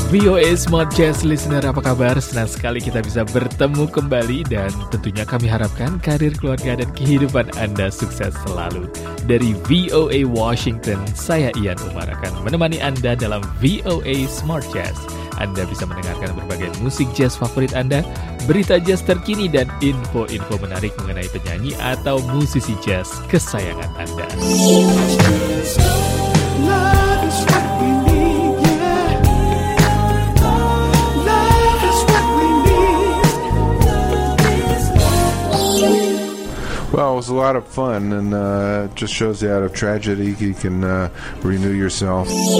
VOA Smart Jazz Listener, apa kabar? Senang sekali kita bisa bertemu kembali dan tentunya kami harapkan karir, keluarga, dan kehidupan Anda sukses selalu. Dari VOA Washington, saya Ian Umar akan menemani Anda dalam VOA Smart Jazz. Anda bisa mendengarkan berbagai musik jazz favorit Anda, berita jazz terkini, dan info-info menarik mengenai penyanyi atau musisi jazz kesayangan Anda. Well, it was a lot of fun, and just shows you out of tragedy you can renew yourself.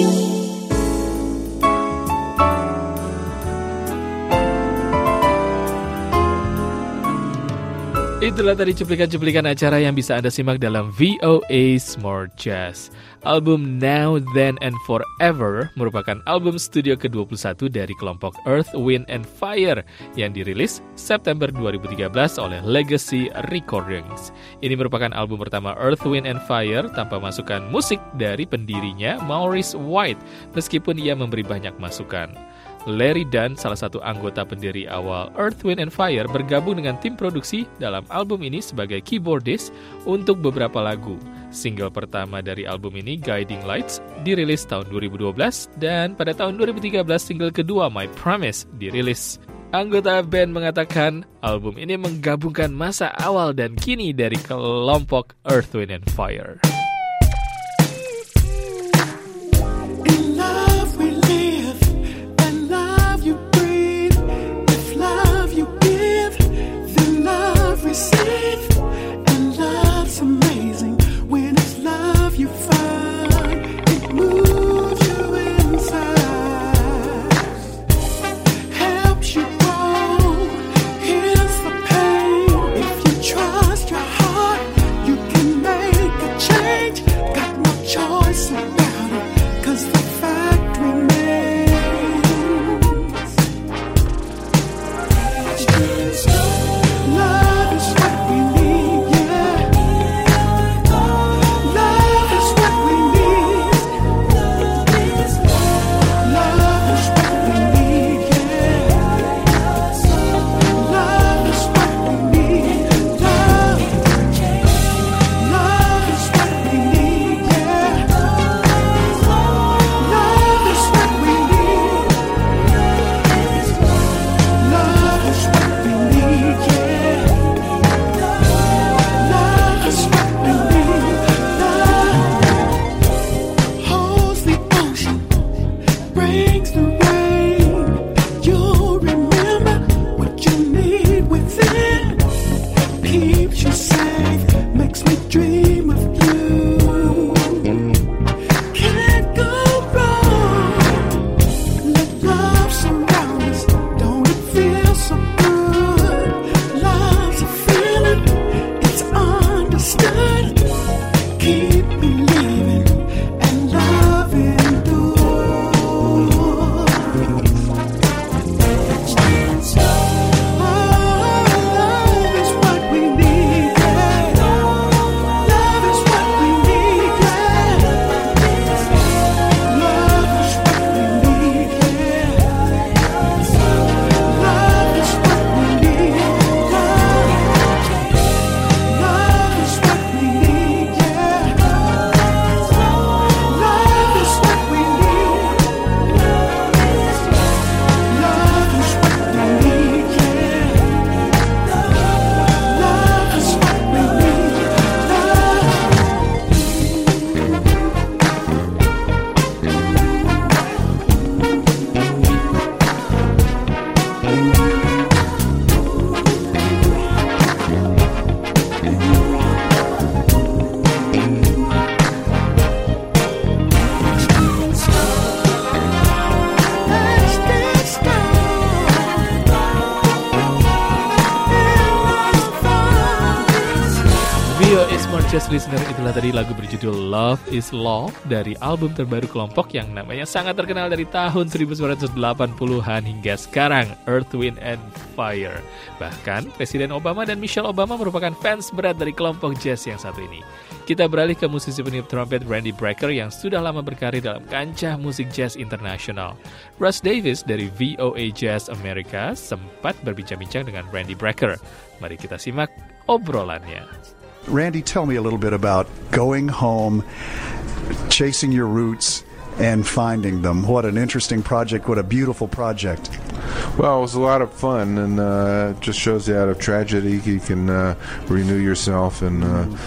Itulah tadi cuplikan-cuplikan acara yang bisa Anda simak dalam VOA Smart Jazz. Album Now, Then, and Forever merupakan album studio ke-21 dari kelompok Earth, Wind, and Fire yang dirilis September 2013 oleh Legacy Recordings. Ini merupakan album pertama Earth, Wind, and Fire tanpa masukan musik dari pendirinya Maurice White, meskipun ia memberi banyak masukan. Larry Dunn, salah satu anggota pendiri awal Earth, Wind, and Fire, bergabung dengan tim produksi dalam album ini sebagai keyboardist untuk beberapa lagu. Single pertama dari album ini, Guiding Lights, dirilis tahun 2012, dan pada tahun 2013 single kedua, My Promise, dirilis. Anggota band mengatakan album ini menggabungkan masa awal dan kini dari kelompok Earth, Wind, and Fire. Love is what we need. Yes, listener, itulah tadi lagu berjudul Love is Law dari album terbaru kelompok yang namanya sangat terkenal dari tahun 1980-an hingga sekarang, Earth, Wind, and Fire. Bahkan, Presiden Obama dan Michelle Obama merupakan fans berat dari kelompok jazz yang satu ini. Kita beralih ke musisi peniup trompet Randy Brecker yang sudah lama berkarir dalam kancah musik jazz internasional. Russ Davis dari VOA Jazz America sempat berbincang-bincang dengan Randy Brecker. Mari kita simak obrolannya. Randy, tell me a little bit about going home, chasing your roots, and finding them. What an interesting project. What a beautiful project. Well, it was a lot of fun, and it just shows you out of tragedy you can renew yourself and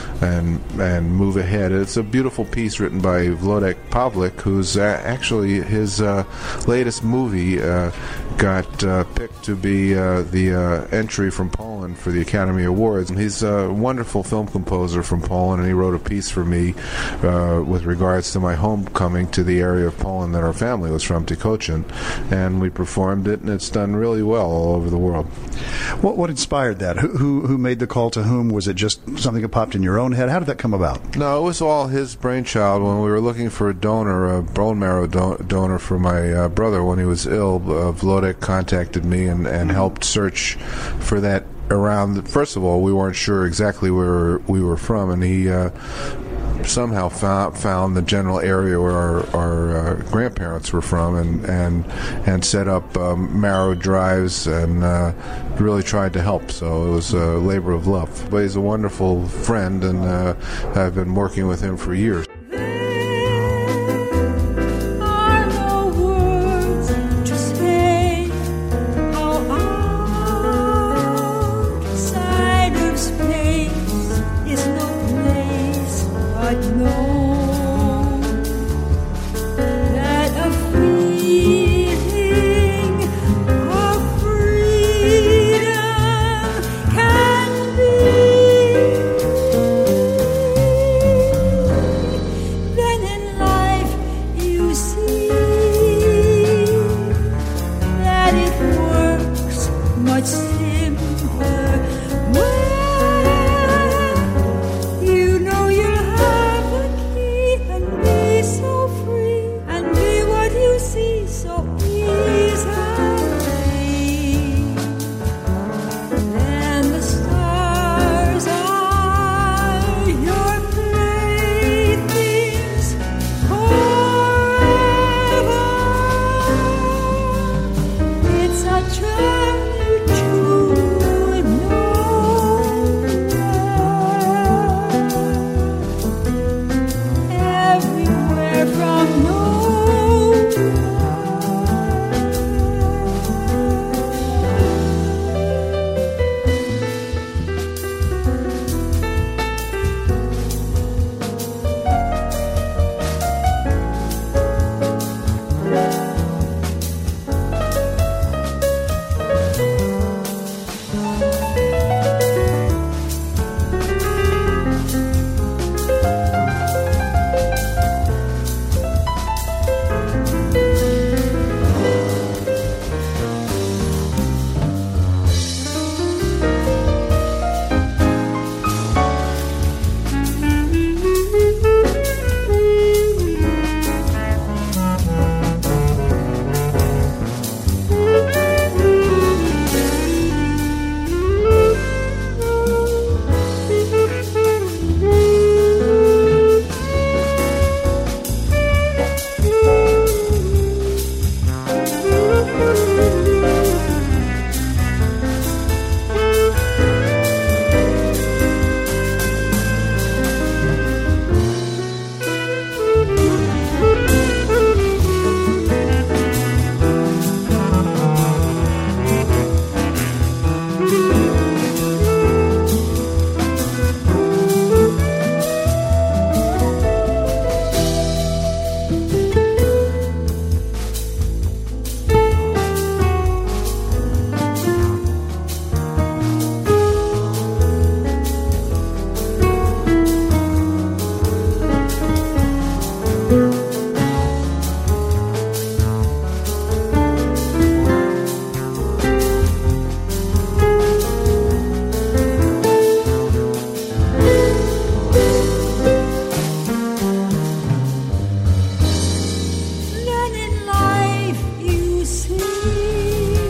move ahead. It's a beautiful piece written by Wlodek Pawlik, who's actually his latest movie got picked to be the entry from Poland for the Academy Awards. He's a wonderful film composer from Poland, and he wrote a piece for me with regards to my homecoming to the area of Poland that our family was from, Tikocin, and we performed it, and it's done really well all over the world. What inspired that? Who made the call to whom? Was it just something that popped in your own head? How did that come about? No, it was all his brainchild. When we were looking for a donor, a bone marrow donor for my brother when he was ill, Wlodek contacted me and helped search for that around. First of all, we weren't sure exactly where we were from, and he somehow found the general area where our grandparents were from, and set up marrow drives and really tried to help. So it was a labor of love. But he's a wonderful friend, and I've been working with him for years. You know you'll have a key.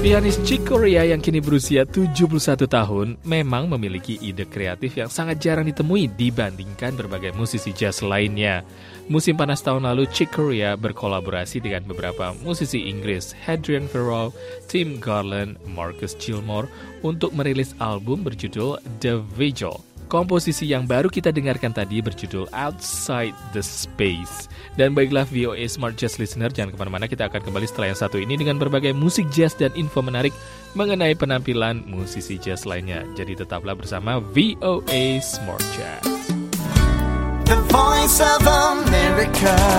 Pianis Chick Corea yang kini berusia 71 tahun memang memiliki ide kreatif yang sangat jarang ditemui dibandingkan berbagai musisi jazz lainnya. Musim panas tahun lalu, Chick Corea berkolaborasi dengan beberapa musisi Inggris, Hadrian Farrow, Tim Garland, Marcus Gilmore, untuk merilis album berjudul The Vigil. Komposisi yang baru kita dengarkan tadi berjudul Outside the Space. Dan baiklah VOA Smart Jazz Listener, jangan kemana-mana, kita akan kembali setelah yang satu ini dengan berbagai musik jazz dan info menarik mengenai penampilan musisi jazz lainnya. Jadi tetaplah bersama VOA Smart Jazz. The Voice of America.